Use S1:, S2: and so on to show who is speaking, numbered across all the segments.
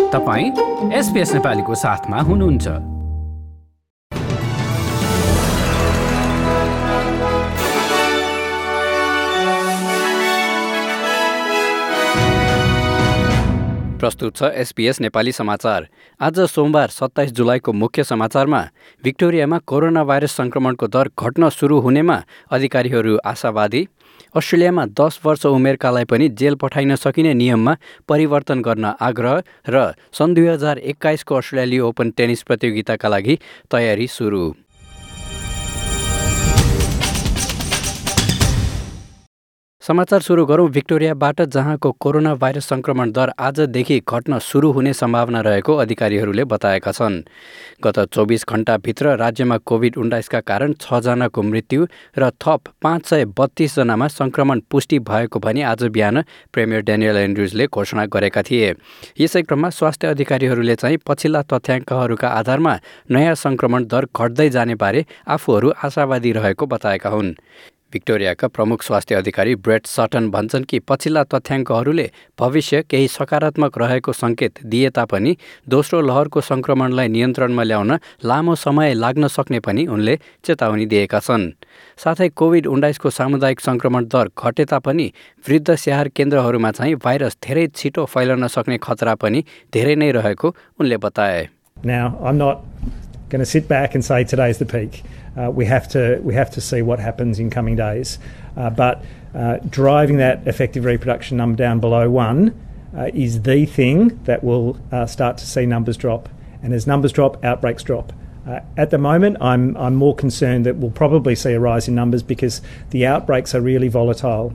S1: तपाईं SBS नेपालीको साथमा हुनुहुन्छ। प्रस्तुत छ SBS नेपाली समाचार। आज सोमबार 27 जुलाईको मुख्य समाचारमा भिक्टोरियामा कोरोना भाइरस संक्रमणको दर घट्न सुरु हुनेमा अधिकारीहरू आशावादी, अस्ट्रेलियामा 10 वर्ष उमेरकालाई पनि जेल पठाइन सकिने नियममा परिवर्तन गर्न आग्रह र सन् 2021 को अस्ट्रेलियाली ओपन टेनिस प्रतियोगिताका लागि तयारी सुरु। समाचार सुरु गरौँ भिक्टोरियाबाट, जहाँको कोरोना भाइरस संक्रमण दर आजदेखि घट्न सुरु हुने सम्भावना रहेको अधिकारीहरूले बताएका छन्। गत 24 घण्टाभित्र राज्यमा कोभिड-19 का कारण 6 जनाको मृत्यु र थप 532 जनामा संक्रमण पुष्टि भएको भनी आज बिहान प्रेमियर डेनियल एन्ड्रुजले घोषणा गरेका थिए। यसै क्रममा स्वास्थ्य अधिकारीहरूले चाहिँ पछिल्ला तथ्याङ्कहरूका आधारमा नयाँ संक्रमण दर घट्दै जाने बारे आफूहरू आशावादी रहेको बताएका हुन्। भिक्टोरियाका प्रमुख स्वास्थ्य अधिकारी ब्रेट सटन भन्छन् कि पछिल्ला तथ्याङ्कहरूले भविष्य केही सकारात्मक रहेको सङ्केत दिए तापनि दोस्रो लहरको संक्रमणलाई नियन्त्रणमा ल्याउन लामो समय लाग्न सक्ने पनि उनले चेतावनी दिएका छन्। साथै कोभिड-19 को सामुदायिक संक्रमण दर घटे तापनि वृद्ध स्याहार केन्द्रहरूमा चाहिँ भाइरस धेरै छिटो फैलन सक्ने खतरा पनि धेरै नै रहेको उनले बताए।
S2: Now, I'm not going to sit back and say today's the peak. We have to see what happens in coming days. But driving that effective reproduction number down below 1 is the thing that will start to see numbers drop. And as numbers drop, outbreaks drop. At the moment, I'm more concerned that we'll probably see a rise in numbers because the outbreaks are really volatile.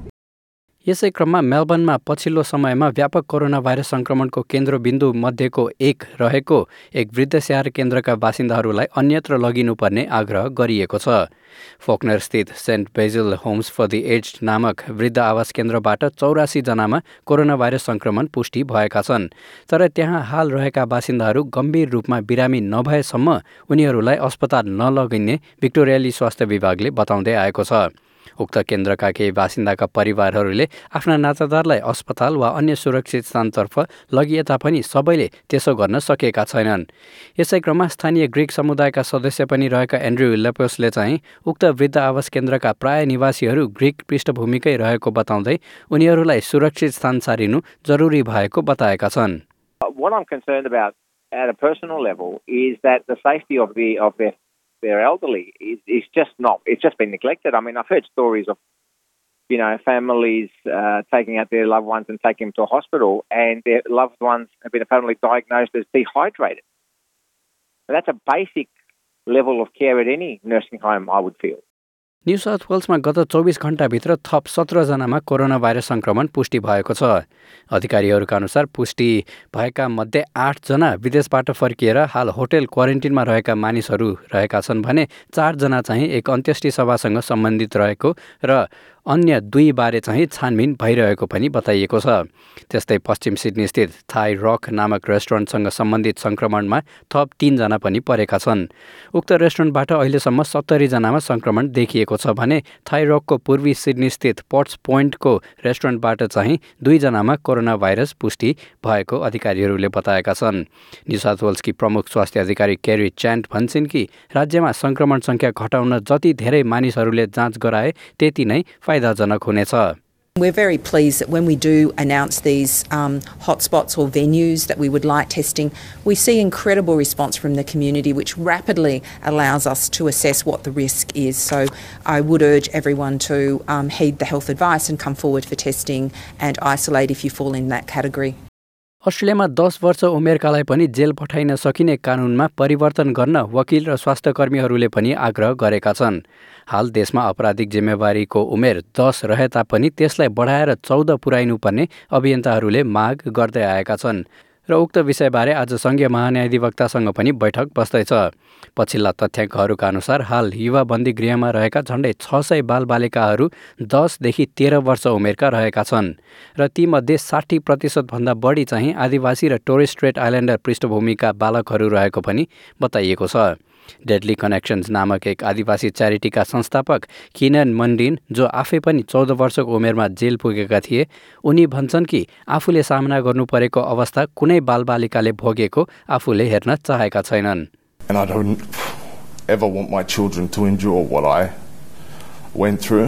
S1: यसै क्रममा मेलबर्नमा पछिल्लो समयमा व्यापक corona virus संक्रमणको केन्द्रबिन्दु मध्येको एक रहेको एक वृद्ध स्याहार केन्द्रका बासिन्दाहरूलाई अन्यत्र लगिनुपर्ने आग्रह गरिएको छ। फोक्नरस्थित Saint Basil homes for the aged नामक वृद्ध आवास केन्द्रबाट 84 जनामा कोरोना भाइरस संक्रमण पुष्टि भएका छन्। तर त्यहाँ हाल रहेका बासिन्दाहरू गम्भीर रूपमा बिरामी नभएसम्म उनीहरूलाई अस्पताल नलगिने भिक्टोरियाली स्वास्थ्य विभागले बताउँदै आएको छ। उक्त केन्द्रका केही बासिन्दाका परिवारहरूले आफ्ना नातादारलाई अस्पताल वा अन्य सुरक्षित स्थानतर्फ लगिए तापनि सबैले त्यसो गर्न सकेका छैनन्। यसै क्रममा स्थानीय ग्रिक समुदायका सदस्य पनि रहेका एन्ड्रु लेपोसले चाहिँ उक्त वृद्ध आवास केन्द्रका प्राय निवासीहरू ग्रिक पृष्ठभूमिकै रहेको बताउँदै उनीहरूलाई सुरक्षित स्थान सारिनु जरुरी भएको बताएका छन्।
S3: What I'm concerned about at a personal level is that the safety of their elderly is just not, it's just been neglected. I mean, I've heard stories of, families taking out their loved ones and taking them to a hospital, and their loved ones have been apparently diagnosed as dehydrated. That's a basic level of care at any nursing home, I would feel.
S1: New South वेल्समा गत 24 घण्टाभित्र थप 17 जनामा corona virus संक्रमण पुष्टि भएको छ। अधिकारीहरूका अनुसार पुष्टि भएका मध्ये 8 जना विदेशबाट फर्किएर हाल होटल क्वारेन्टिनमा रहेका मानिसहरू रहेका छन् भने 4 जना चाहिँ एक अन्त्येष्टि सभासँग सम्बन्धित रहेको र अन्य 2 बारे चाहिँ छानबिन भइरहेको पनि बताइएको छ। त्यस्तै पश्चिम सिडनी स्थित थाई रक नामक रेस्टुरेन्टसँग सम्बन्धित संक्रमणमा थप 3 जना पनि परेका छन्। उक्त रेस्टुरेन्टबाट अहिलेसम्म 70 जनामा संक्रमण देखिएको छ भने थाई रकको पूर्वी सिडनी स्थित पोर्ट्स पोइन्टको रेस्टुरेन्टबाट चाहिँ 2 जनामा कोरोना भाइरस पुष्टि भएको अधिकारीहरूले बताएका छन्। न्यू साउथ वेल्सकी प्रमुख स्वास्थ्य अधिकारी केरी च्यान्ट भन्छन् कि राज्यमा संक्रमण संख्या घटाउन जति धेरै मानिसहरूले जाँच गराए त्यति नै फाइदाजनक हुनेछ।
S4: We're very pleased that when we do announce these hotspots or venues that we would like testing, we see incredible response from the community, which rapidly allows us to assess what the risk is. So I would urge everyone to heed the health advice and come forward for testing and isolate if you fall in that category.
S1: अस्ट्रेलियामा 10 वर्ष उमेरकालाई पनि jail पठाइन सकिने कानुनमा परिवर्तन गर्न वकिल र स्वास्थ्य कर्मीहरूले पनि आग्रह गरेका छन्। हाल देशमा आपराधिक जिम्मेवारीको उमेर 10 रहे तापनि त्यसलाई बढाएर 14 पुर्याइनुपर्ने अभियन्ताहरूले माग गर्दै आएका छन् र उक्त विषयबारे आज संघीय महान्यायाधिवक्तासँग पनि बैठक बस्दैछ। पछिल्ला तथ्याङ्कहरूका अनुसार हाल युवा बन्दी गृहमा रहेका झण्डै 600 बालबालिकाहरू 10 देखि 13 वर्ष उमेरका रहेका छन् र तीमध्ये 60% भन्दा बढी चाहिँ आदिवासी र टोरेस स्ट्रेट आइल्यान्डर पृष्ठभूमिका बालकहरू रहेको पनि बताइएको छ। डेडली कनेक्सन्स नामक एक आदिवासी च्यारिटीका संस्थापक किनन मन्डिन, जो आफै पनि 14 वर्षको उमेरमा जेल पुगेका थिए, उनी भन्छन् कि आफूले सामना गर्नु परेको अवस्था कुनै बालबालिकाले भोगेको आफूले हेर्न चाहेका छैनन्।
S5: And I don't ever want my children to endure what I went through.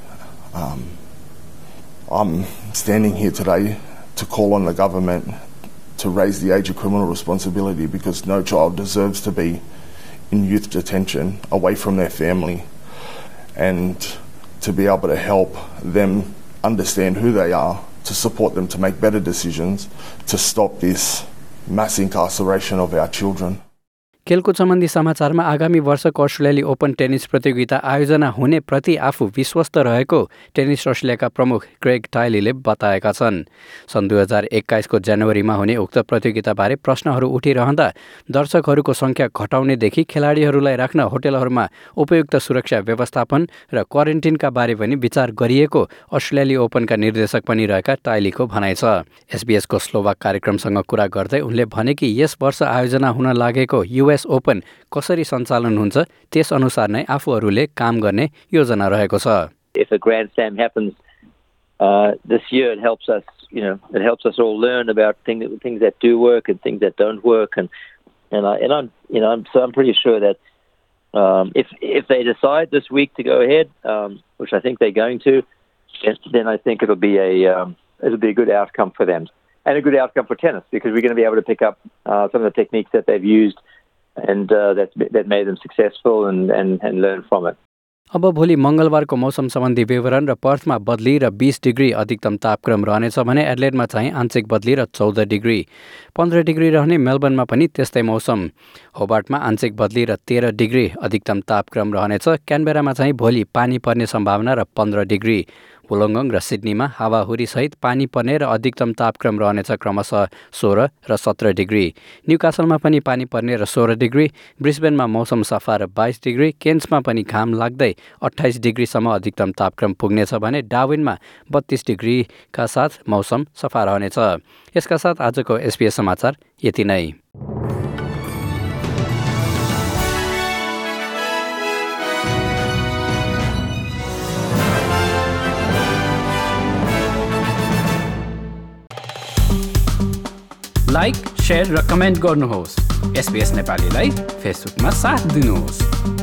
S5: I'm standing here today to call on the government to raise the age of criminal responsibility, because no child deserves to be in youth detention away from their family, and to be able to help them understand who they are, to support them to make better decisions, to stop this mass incarceration of our children.
S1: खेलकुद सम्बन्धी समाचारमा आगामी वर्षको अस्ट्रेलियाली open tennis प्रतियोगिता आयोजना हुने प्रति आफू विश्वस्त रहेको टेनिस अस्ट्रेलियाका प्रमुख क्रेग टाइलीले बताएका छन्। सन् 2021 को जनवरीमा हुने उक्त प्रतियोगिताबारे प्रश्नहरू उठिरहँदा दर्शकहरूको संख्या घटाउनेदेखि खेलाडीहरूलाई राख्न होटलहरूमा उपयुक्त सुरक्षा व्यवस्थापन र क्वारेन्टिनका बारे पनि विचार गरिएको अस्ट्रेलियाली ओपनका निर्देशक पनि रहेका टाइलीको भनाइ छ। एसबीएसको स्लोभाक कार्यक्रमसँग कुरा गर्दै उनले भने कि यस वर्ष आयोजना हुन लागेको US ओपन कसरी सञ्चालन हुन्छ त्यस अनुसार नै आफूहरूले काम गर्ने योजना रहेको छ।
S6: If a Grand Slam happens this year, it helps us, it helps us all learn about things that do work and things that don't work, and I'm pretty sure that if they decide this week to go ahead, which I think they're going to, then I think it'll be a good outcome for them and a good outcome for tennis, because we're going to be able to pick up some of the techniques that they've used and that made them successful and learn from it.
S1: अब भोलि मंगलबारको मौसम सम्बन्धी विवरण र पर्थमा बदली र 20 degree अधिकतम तापक्रम रहनेछ भने एडलेडमा चाहिँ आंशिक बदली र 14 डिग्री, 15 डिग्री रहने मेलबर्नमा पनि त्यस्तै मौसम, होबार्टमा आंशिक बदली र 13 डिग्री अधिकतम तापक्रम रहनेछ, क्यानबेरामा चाहिँ भोलि पानी पर्ने सम्भावना र 15 डिग्री, वुलोङ्गङ र सिडनीमा हावाहुरी सहित पानी पर्ने र अधिकतम तापक्रम रहनेछ क्रमशः 16 र 17 डिग्री, न्युकासलमा पनि पानी पर्ने र 16 डिग्री, ब्रिस्बेनमा मौसम सफा र 22 डिग्री, केन्समा पनि घाम लाग्दै 28 डिग्रीसम्म अधिकतम तापक्रम पुग्नेछ भने डार्विनमा 32 डिग्रीका साथ मौसम सफा रहनेछ। यसका साथ आजको एसबीएस समाचार यति नै। लाइक, शेयर र कमेन्ट गर्नुहोस्। एसबीएस नेपालीलाई फेसबुकमा साथ दिनुहोस्।